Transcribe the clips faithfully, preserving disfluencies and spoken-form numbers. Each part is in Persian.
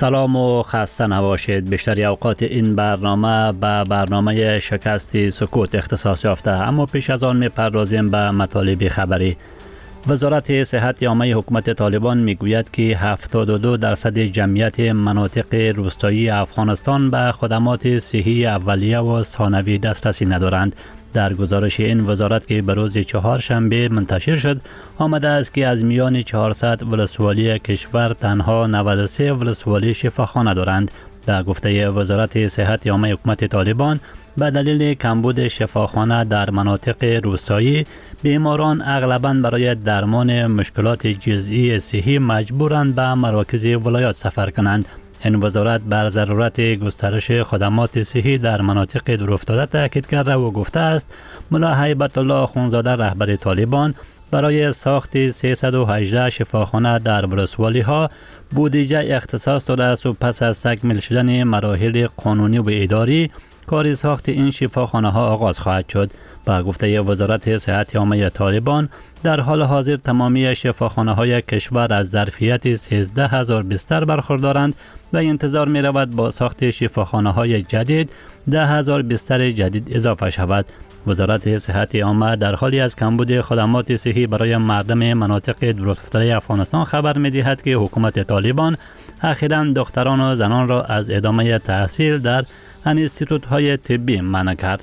سلام و خسته نباشید. بیشتر اوقات این برنامه به برنامه شکست سکوت اختصاص یافته، اما پیش از آن می‌پردازیم به مطالب خبری. وزارت صحت عامه حکومت طالبان میگوید که هفتاد و دو درصد جمعیت مناطق روستایی افغانستان به خدمات صحی اولیه و ثانوی دسترسی ندارند. در گزارش این وزارت که به روز چهارشنبه منتشر شد، آمده است که از میان چهارصد ولسوالی کشور تنها نود و سه ولسوالی شفاخانه دارند. به گفته وزارت صحت عامه حکومت طالبان، به دلیل کمبود شفاخانه در مناطق روستایی، بیماران اغلباً برای درمان مشکلات جزئی صحی مجبورند به مراکز ولایات سفر کنند. این وزارت بر ضرورت گسترش خدمات صحی در مناطق دورافتاده تاکید کرده و گفته است ملا هیبت الله اخونزاده رهبر طالبان برای ساخت سیصد و هجده شفاخانه در ولسوالی ها بودجه اختصاص داده است و پس از تکمیل شدن مراحل قانونی و اداری کار ساخت این شفاخانه ها آغاز خواهد شد. با گفته وزارت صحت عامه طالبان، در حال حاضر تمامی شفاخانه های کشور از ظرفیت سیزده هزار بستر برخوردارند و انتظار می رود با ساخت شفاخانه های جدید ده هزار بستر جدید اضافه شود. وزارت صحت عامه در حالی از کمبود خدمات صحی برای مردم مناطق دورافتاده افغانستان خبر می دهد که حکومت طالبان اخیراً دختران و زنان را از ادامه تحصیل در انستیتوت های طبی منع کرد.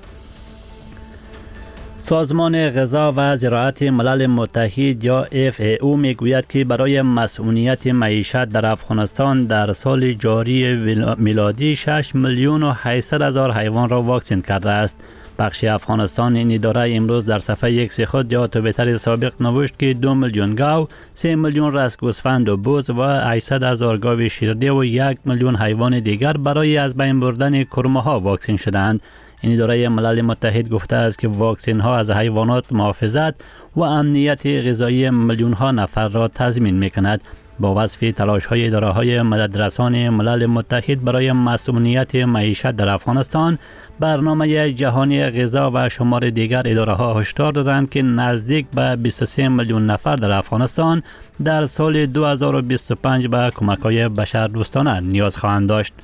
سازمان غذا و زراعت ملل متحد یا اف ای او میگوید که برای مسئولیت معیشت در افغانستان در سال جاری میلادی شش میلیون و هشتصد هزار حیوان را واکسین کرده است. بخش افغانستان این اداره امروز در صفحه ایکس خود یا توییتر سابق نوشت که دو میلیون گاو، سه میلیون رس گوسفند و بز و هشتصد هزار گاو شیرده و یک میلیون حیوان دیگر برای از بین بردن کرمه ها واکسین شدند. این اداره ملل متحد گفته است که واکسین ها از حیوانات محافظت و امنیت غذایی میلیون ها نفر را تضمین می کند. با وصف تلاش های اداره های مددرسان ملل متحد برای مسئولیت معیشت در افغانستان، برنامه جهانی غذا و شمار دیگر اداره ها هشدار دادند که نزدیک به بیست و سه میلیون نفر در افغانستان در سال دو هزار و بیست و پنج به کمک های بشردوستانه نیاز خواهند داشت.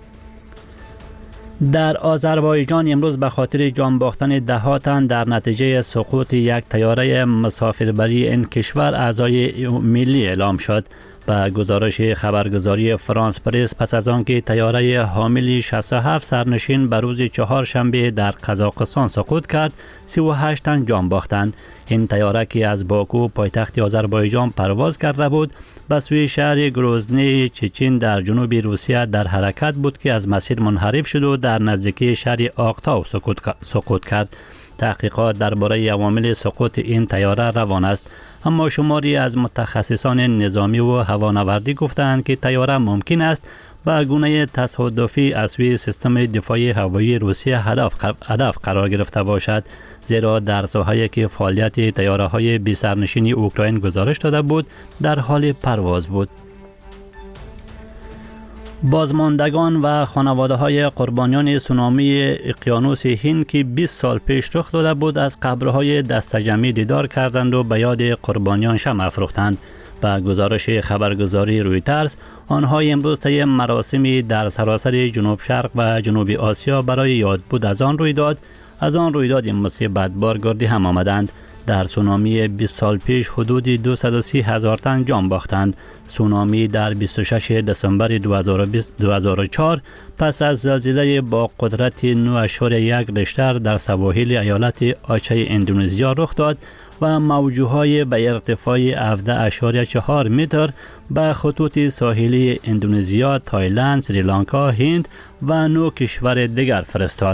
در آذربایجان امروز به خاطر جان باختن ده تن در نتیجه سقوط یک طیاره مسافربری این کشور اعضای ملی اعلام شد. به گزارش خبرگزاری فرانس پرس، پس از آنکه طیاره حامل شصت و هفت سرنشین به روز چهارشنبه در قزاقستان سقوط کرد، سی و هشت تن جان باختند. این طیاره که از باکو پایتخت آذربایجان پرواز کرده بود، به سوی شهر گروزنی چچین در جنوب روسیه در حرکت بود که از مسیر منحرف شد و در نزدیکی شهر آقتاو سقوط کرد. تحقیقات درباره عوامل سقوط این طیاره روان است، اما شماری از متخصصان نظامی و هوانوردی گفتند که طیاره ممکن است به گونه تصادفی از سوی سیستم دفاعی هوایی روسیه هدف هدف قرار گرفته باشد، زیرا در ساحه‌ای که فعالیت طیاره‌های بی سرنشین اوکراین گزارش داده بود در حال پرواز بود. بازماندگان و خانواده‌های قربانیان سونامی اقیانوس هند که بیست سال پیش رخ داده بود از قبرهای دستجمعی دیدار کردند و به یاد قربانیان شمع افروختند. به گزارش خبرگزاری رویترز، آنها امروز طی مراسمی در سراسر جنوب شرق و جنوب آسیا برای یادبود از آن رویداد از آن رویداد مصیبت بار گردی هم آمدند. در سونامی بیست سال پیش حدود دویست و سی هزار تن جان باختند. سونامی در بیست و ششم دسامبر دو هزار و چهار پس از زلزله با قدرت نه اشاری یک ریشتر در سواحل ایالت آچه اندونزیا رخ داد و موجهای به ارتفاع هفده اشاری چهار متر به خطوط ساحلی اندونزیا، تایلند، سریلانکا، هند و نو کشور دیگر فرستاد.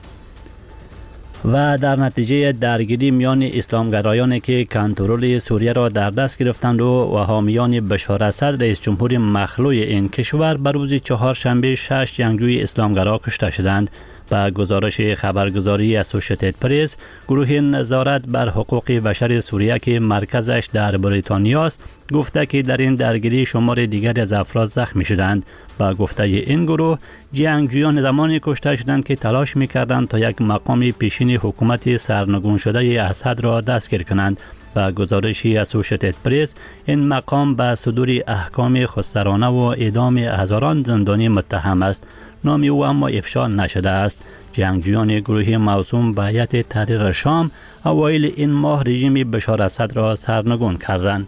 و در نتیجه درگیری میان اسلامگرایانی که کنترل سوریه را در دست گرفتند و حامیان بشار اسد رئیس جمهور مخلوع این کشور بر روز چهارشنبه شش جنگجوی اسلامگرا کشته شدند. به گزارش خبرگزاری اسوشییتد پرس، گروه نظارت بر حقوق بشر سوریه که مرکزش در بریتانیا است گفته که در این درگیری شمار دیگری از افراد زخمی شدند. با گفته این گروه، جنگجویان زمانی کشته شدند که تلاش می‌کردند تا یک مقام پیشین حکومت سرنگون شده اسد را دستگیر کنند. به گزارشی اسوشیتد پرس، این مقام به صدور احکام خودسرانه و اعدام هزاران زندانی متهم است. نام او اما افشا نشده است. جنگجویان گروهی موسوم به هیئت تحریر شام اوایل این ماه رژیم بشار اسد را سرنگون کردند.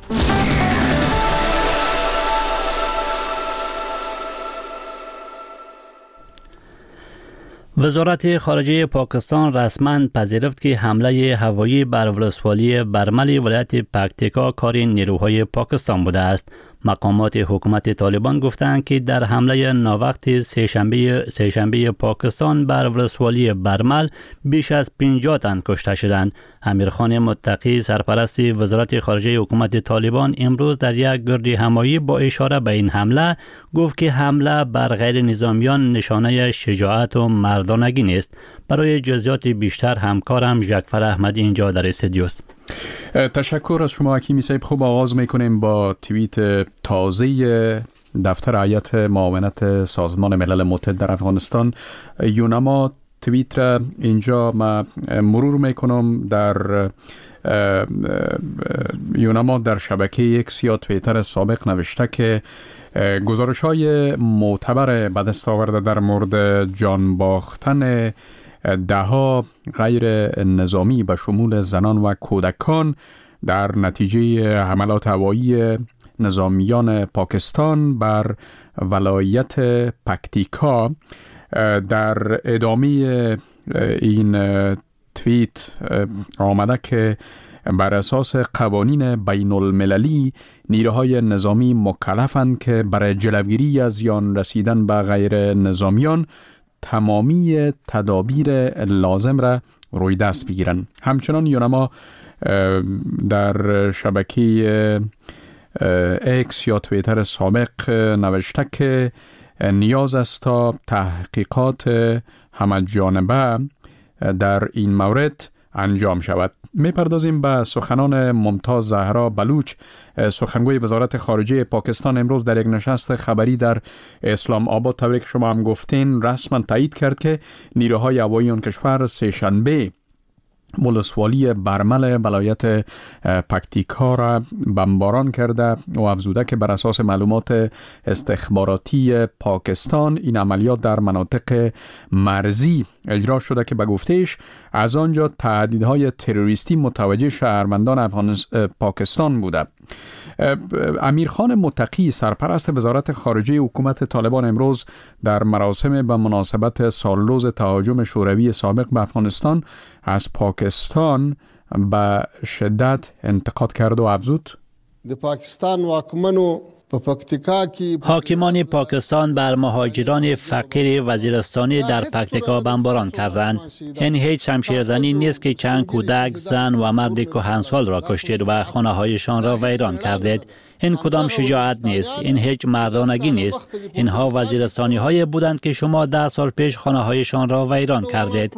وزارت خارجه پاکستان رسما پذیرفت که حمله هوایی بر ولسوالی برمل ولایت پکتیکا کار نیروهای پاکستان بوده است. مقامات حکومت طالبان گفتند که در حمله ناوقت سه‌شنبه سه‌شنبه پاکستان بر ولسوالی برمل بیش از پنجاه تن کشته شدند. امیرخان متقی سرپرست وزارت خارجه حکومت طالبان امروز در یک گرد همایی با اشاره به این حمله گفت که حمله بر غیر نظامیان نشانه شجاعت و مردانگی نیست. برای جزئیات بیشتر همکارم جعفر احمدی اینجا در استودیوست. تشکر از شما حکیمی صاحب. خوب آغاز میکنیم با توییت تازه دفتر هیئت معاونت سازمان ملل متحد در افغانستان یونما. توییت را اینجا ما مرور میکنم. در یونما در شبکه اکس یا توییتر سابق نوشته که گزارش های معتبر به دست آورده در مورد جان باختن دهها غیر نظامی به شمول زنان و کودکان در نتیجه حملات هوایی نظامیان پاکستان بر ولایت پکتیکا. در ادامه این توییت آمده که بر اساس قوانین بین المللی نیروهای نظامی مکلفند که برای جلوگیری از زیان رسیدن به غیر نظامیان تمامی تدابیر لازم را روی دست بگیرند. همچنان یونما در شبکه اکس یا توییتر سابق نوشته که نیاز است تا تحقیقات همه جانبه در این مورد انجام شود. میپردازیم به سخنان ممتاز زهرا بلوچ، سخنگوی وزارت خارجه پاکستان. امروز در یک نشست خبری در اسلام آباد طوری که شما هم گفتین رسما تایید کرد که نیروهای هوایی آن کشور سه‌شنبه ولسوالی برمل ولایت پکتیکا را بمباران کرده و افزوده که بر اساس معلومات استخباراتی پاکستان این عملیات در مناطق مرزی اجرا شده که به گفتهش از آنجا تهدیدهای تروریستی متوجه شهروندان افغانستان پاکستان بوده. امیرخان متقی سرپرست وزارت خارجه حکومت طالبان امروز در مراسم به مناسبت سالروز تهاجم شوروی سابق به افغانستان از پاکستان به شدت انتقاد کرد و افزود د پاکستان واکمنو حاکمان پاکستان بر مهاجران فقیر وزیرستانی در پکتیکا بمباران کردند. این هیچ شمشیرزنی نیست که چند کودک، زن و مرد کهنسال را کشتید و خانه هایشان را ویران کردید. این کدام شجاعت نیست. این هیچ مردانگی نیست. اینها وزیرستانی های بودند که شما ده سال پیش خانه هایشان را ویران کردید.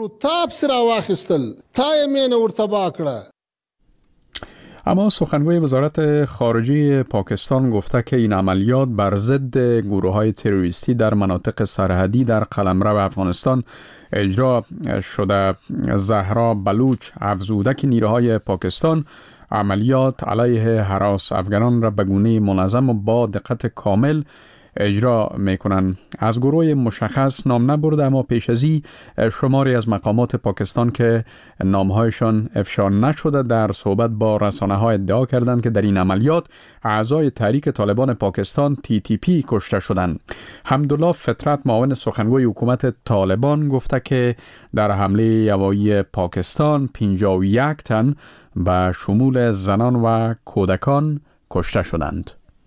اما سخنگوی وزارت خارجه پاکستان گفته که این عملیات بر ضد گروه‌های تروریستی در مناطق سرحدی در قلمرو افغانستان اجرا شده. زهرا بلوچ افزوده که نیروهای پاکستان عملیات علیه هراس افغانان را به گونه منظم و با دقت کامل اجرا میکنن. از گروه مشخص نام نبرده، اما پیش از این شماری از مقامات پاکستان که نامهایشان افشا نشده در صحبت با رسانه ها ادعا کردند که در این عملیات اعضای تحریک طالبان پاکستان تی تی پی کشته شدند. حمدالله فطرت معاون سخنگوی حکومت طالبان گفته که در حمله هوایی پاکستان پنجاه و یک تن به شمول زنان و کودکان کشته شدند.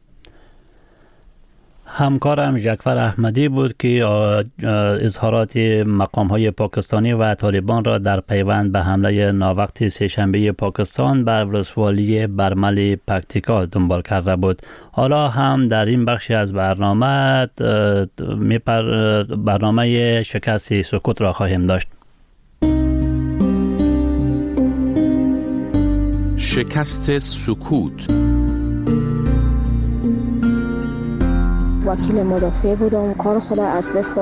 همکارم جعفر احمدی بود که اظهارات مقام‌های پاکستانی و طالبان را در پیوند به حمله ناوقت سه‌شنبه پاکستان بر ولسوالی برمل پکتیکا دنبال کرده بود. حالا هم در این بخش از برنامه برنامه شکست سکوت را خواهیم داشت. شکست سکوت. وکیل مدافع بودم، کار خود از دست